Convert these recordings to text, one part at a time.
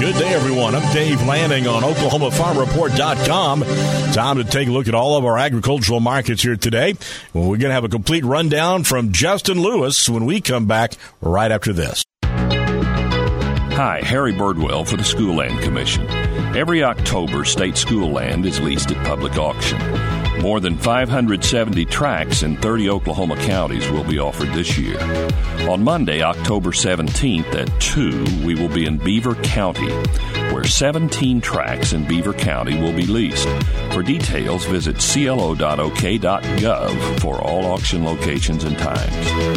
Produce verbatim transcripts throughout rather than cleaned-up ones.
Good day, everyone. I'm Dave Lanning on Oklahoma Farm Report dot com. Time to take a look at all of our agricultural markets here today. Well, we're going to have a complete rundown from Justin Lewis when we come back right after this. Hi, Harry Birdwell for the School Land Commission. Every October, state school land is leased at public auction. More than five hundred seventy tracts in thirty Oklahoma counties will be offered this year. On Monday, October seventeenth at two, we will be in Beaver County, where seventeen tracts in Beaver County will be leased. For details, visit C L O dot O K dot gov for all auction locations and times.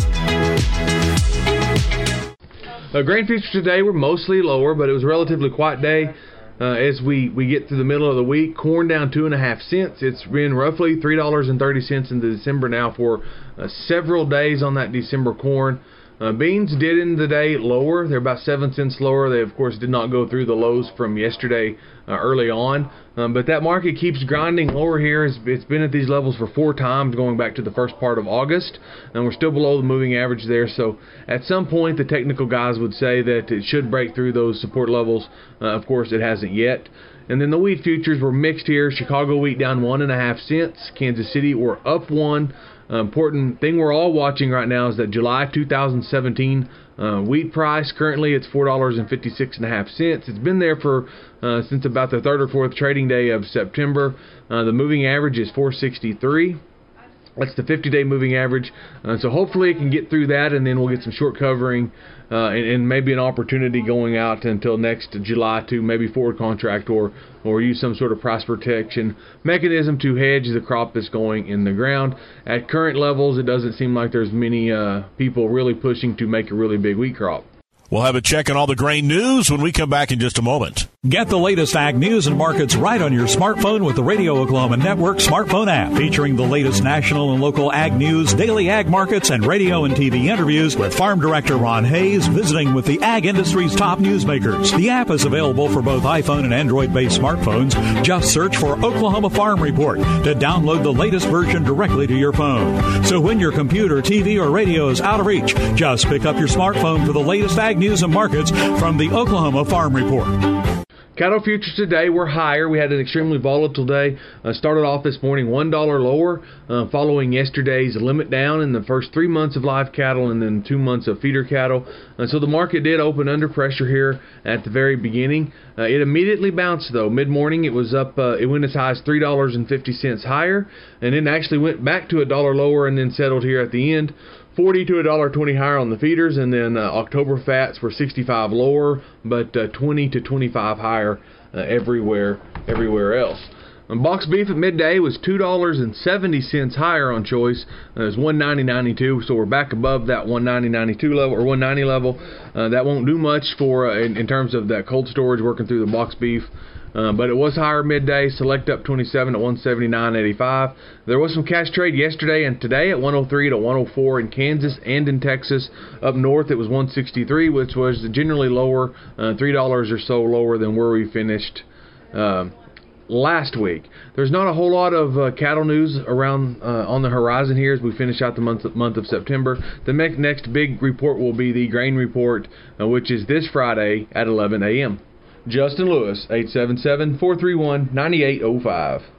Uh, grain futures today were mostly lower, but it was a relatively quiet day. Uh, as we, we get through the middle of the week, corn down two and a half cents. It's been roughly three dollars and thirty cents into December now for uh, several days on that December corn. Uh, beans did end the day lower. They're about seven cents lower. They, of course, did not go through the lows from yesterday uh, early on. Um, but that market keeps grinding lower here. It's, it's been at these levels for four times going back to the first part of August. And we're still below the moving average there. So at some point, the technical guys would say that it should break through those support levels. Uh, of course, it hasn't yet. And then the wheat futures were mixed here. Chicago wheat down one and a half cents. Kansas City were up one. Uh, important thing we're all watching right now is that July two thousand seventeen uh, wheat price. Currently, it's four dollars and fifty-six and a half cents. It's been there for uh, since about the third or fourth trading day of September. Uh, the moving average is four sixty-three. That's the fifty-day moving average. Uh, so hopefully it can get through that, and then we'll get some short covering uh, and, and maybe an opportunity going out until next July to maybe forward contract or, or use some sort of price protection mechanism to hedge the crop that's going in the ground. At current levels, it doesn't seem like there's many uh, people really pushing to make a really big wheat crop. We'll have a check on all the grain news when we come back in just a moment. Get the latest ag news and markets right on your smartphone with the Radio Oklahoma Network smartphone app, featuring the latest national and local ag news, daily ag markets, and radio and T V interviews with Farm Director Ron Hayes visiting with the ag industry's top newsmakers. The app is available for both iPhone and Android-based smartphones. Just search for Oklahoma Farm Report to download the latest version directly to your phone. So when your computer, T V, or radio is out of reach, just pick up your smartphone for the latest ag news and markets from the Oklahoma Farm Report. Cattle futures today were higher. We had an extremely volatile day. Uh, started off this morning one dollar lower uh, following yesterday's limit down in the first three months of live cattle and then two months of feeder cattle. Uh, so the market did open under pressure here at the very beginning. Uh, it immediately bounced, though. Mid-morning it was up. Uh, it went as high as three dollars and fifty cents higher, and then actually went back to a dollar lower and then settled here at the end. forty to a dollar twenty higher on the feeders, and then uh, October fats were sixty-five lower, but uh, twenty to twenty-five higher uh, everywhere, everywhere else. And box beef at midday was two dollars and seventy cents higher on choice. Uh, it was one ninety ninety-two, so we're back above that one ninety ninety-two level or one ninety level. Uh, that won't do much for uh, in, in terms of that cold storage working through the box beef. Uh, but it was higher midday. Select up twenty-seven at one seventy-nine eighty-five. There was some cash trade yesterday and today at one oh three to one oh four in Kansas and in Texas. Up north it was one sixty-three, which was generally lower, uh, three dollars or so lower than where we finished uh, last week. There's not a whole lot of uh, cattle news around uh, on the horizon here as we finish out the month of, month of September. The next, next big report will be the grain report, uh, which is this Friday at eleven a.m. Justin Lewis, eight seven seven, four three one, nine eight oh five.